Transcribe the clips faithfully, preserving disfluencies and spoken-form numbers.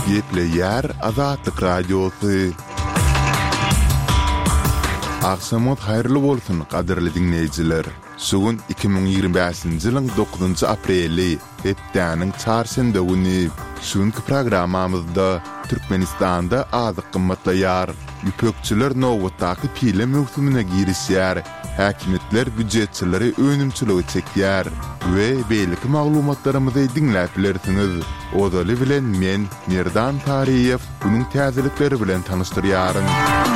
Geple yer Azatlyk Radiosu. Akşamot hayırlı bolsun kaderli dinleyiciler. Sugun iki bin ýygrimi beşinji ýylyň dokuzynjy apreli, hepdäniň çarşamba güni. Şuňky programmamyzda Türkmenistanda azyk gymmatlaýar. Ýüpekçiler nowatdaky pile mewsumyna girişýär. Häkimetler büdjetçileri önümçüligi çekýär we beýleki maglumatlarymyzy dinläp bilersiňiz. Odaly bilen men Merdan Tariýew bunyň täzelikleri bilen tanystyryaryn.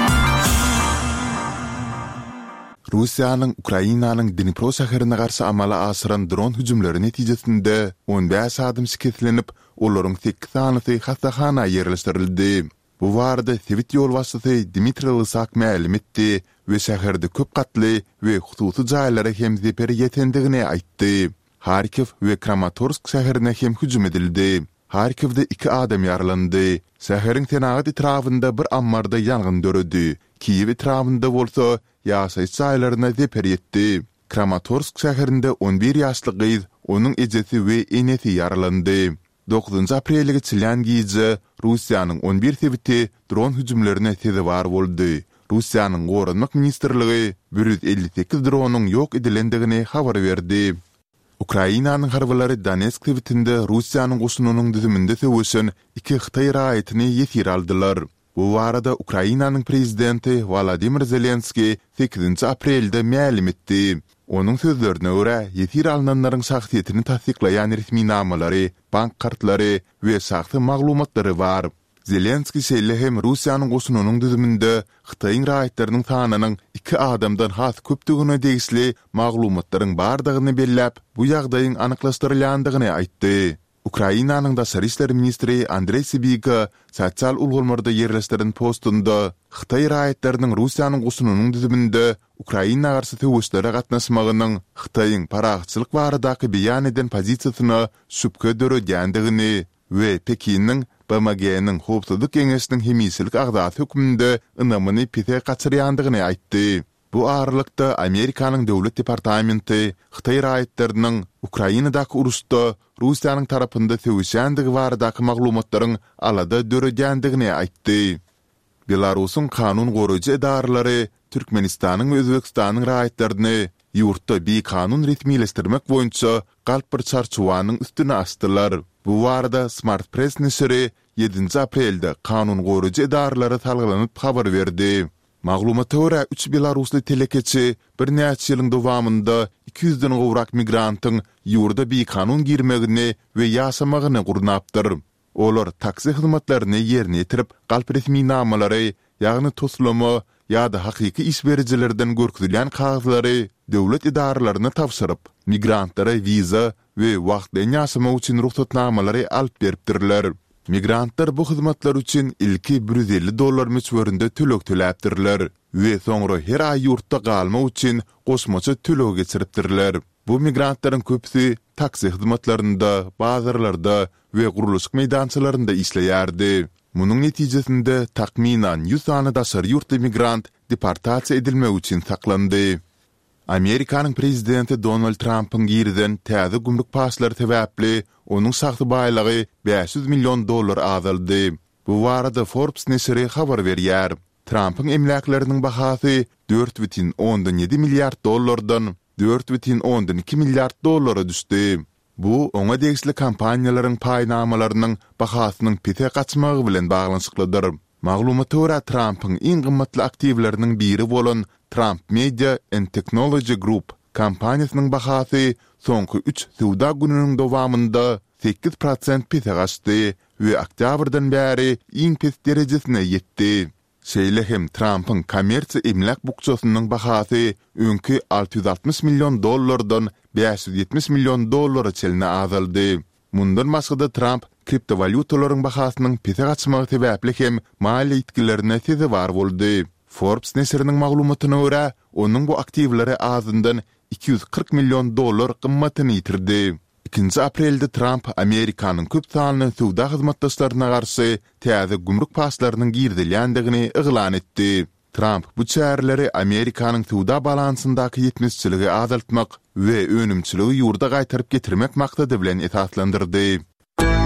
Russiýanyň Ukrainanyň Dnipro şäherine garşy amala asyran dron hüjümleri netijesinde on beş adam şiketlenip, olaryň sekiz sanysy hastahana ýerleşdirildi. Bu warda Sewit ýol başçysy Dmitri Lysak ma'lum etdi we şäherde köp gatly we hususy jaýlara hem zeperi ýetendigini aýtdy. Harkiv we Kramatorsk şäherine hem hüjüm edildi. Harkivde iki adam ýaralandy. Şäheriň tenagat etrafynda bir ammarda ýangyn döredi. Kiýew etrafynda bolsa ýaşaýyş jaýlaryna zeper ýetdi. Kramatorsk şäherinde on bir ýaşly gyz, onuň ejesi we enesi ýaralandy. dokuzynjy aprelge çylýan giýje Russiýanyň on bir Sewiti dron hüjümlerine sezewar boldy. Russiýanyň Gorunmak ministrligi bir yüz elli sekiz dronyň ýok edilendigini habar berdi. Ukrainanyň harbylary Donetsk Sewitinde Russiýanyň goşunynyň düzüminde söwüşen iki Hytaý raýatyny ýetir aldylar. Bu warada Ukrainanyň prezidenti Volodymyr Zelenski sekizinji aprelde ma'lum etdi. Onuň sözlerine görä, ýetir alynanlaryň şahsiýetini tasdiklaýan resmi namalary, bank kartlary we şahsy maglumatlary bar. Zelenski şeýle hem Russiýanyň goşunynyň düzüminde Hytaýyň raýatlarynyň sanynyň iki adamdan has köpdigine degisli maglumatlaryň bardygyny belläp, bu ýagdaýyň anyklaşdyrylýandygyny aýtdy. Ukrainanyň Daşary işleri ministri Andrey Sybiga sosial ulgamlarda ýerleşdiren postunda Hytaý raýatlarynyň Russiýanyň goşunynyň düzüminde Ukraina garşy töwüşlere gatnaşmagynyň Hytaýyň paragçylyk baradaky beýan eden pozisiýasyna şüpke döredýändigini we Pekiniň B M G-niň howpsuzlyk keňeşiniň hemisilik agdaty hökmünde ynamyny pite gaçyrýandygyny aýtdy. Bu aralykda Amerikanyň döwlet departamenti Hytaý raýatlarynyň Ukrainadaky uruşda Russiýanyň tarapynda söwüşändigi baradaky maglumatlaryň alada döredýändigini aýtdy. Belarusyň kanun goraýjy edarlary Türkmenistanyň we Özbekistanyň raýatlaryny ýurtda bir kanun resmileşdirmek boýunça galp bir çarçuwanyň üstüne açdylar. Bu warda Smart Press nesiri ýedinji aprelde kanun goraýjy edarlary talgylanyp habar berdi. Maglumata görä üç Belarusly telekeçi bir näçe ýylyň dowamında iki yüzden gowrak migrantyň ýurda bir kanun girmegini we ýaşamagyny gurnapdyr. Olar taksi hyzmatlaryny ýerine ýetirip, galp resmi namalary, ýagny toslama ýa-da hakyky iş berijilerden görkezilýän kagazlary döwlet idaralaryna tapşyryp, migrantlara viza we wagtly ýaşamak üçin ruhsatnamalary alyp beripdirler. Migrantlar bu hyzmatlar üçin ilki bir yüz elli dollar möçberinde tölek töläpdirler we soňra her ay ýurtda galmak üçin goşmaça tölek geçiripdirler. Bu migrantlaryň köpüsi taksi hyzmatlarynda, bazarlarda we guruluş meýdançalarynda işleýärdi. Munyň netijesinde takminan yüz sany daşary ýurtly migrant deportasiýa edilmek üçin saklandy. Amerikanyň prezidenti Donald Trump'ın girden täze gümrük pasları sebäpli onuň sagty baýlygy beş yüz milyon dollar azaldy. Bu warada Forbes nesiri habar berýär. Trump'ın emlaklarının bahasy dört buçuk ýedi milliard dollardan dört buçuk iki milliard dollara düşdi. Bu oňa degisli kampaniýalaryň paýnamalarynyň bahasynyň pite gaçmagy bilen baglanyşyklydyr. Maglumata görä Trump'ın iň gymmatly aktivleriniň biri bolan Trump Media and Technology Group kampaniýasynyň bahasy soňky üç suwda gününiň dowamında sekiz prosent pite gaçdy we oktýabrdan bäri iň pes derejesine ýetdi. Şeýle hem Trump'ın kommersiýa emlak bukçasynyň bahasy öňkü alty yüz altmış milyon dollardan beş yüz ýetmiş milyon dollara çeline azaldy. Mundan başga Trump kriptovalutalaryň bahasynyň pite gaçmagy sebäpli hem maliýe itkilerine sezewar boldy. Forbes nesiriniň maglumatyna görä, onuň bu aktivleri azyndan iki yüz kırk milyon dollar gymmatyny ýitirdi. ikinji aprelde Trump Amerikanyň köp sanly suwda hyzmatdaşlaryna garşy täze gümrük paslarynyň girdilýändigini eglan etdi. Trump bu çäreleri Amerikanyň suwda balansyndaky ýetmişçiligi azaltmak we önümçiligi ýurda gaýtaryp getirmek maksady bilen esaslandyrdy.